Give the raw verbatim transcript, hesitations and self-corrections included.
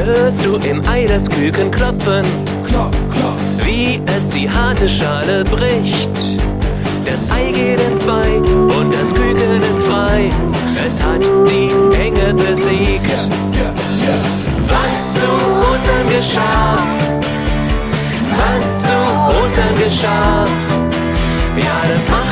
hörst du im Ei das Küken klopfen, Klopf, klopf. wie es die harte Schale bricht. Das Ei geht in zwei und das Küken ist frei. Es hat die Enge besiegt. Ja, ja. Was zu Ostern geschah, was zu Ostern geschah, ja, das war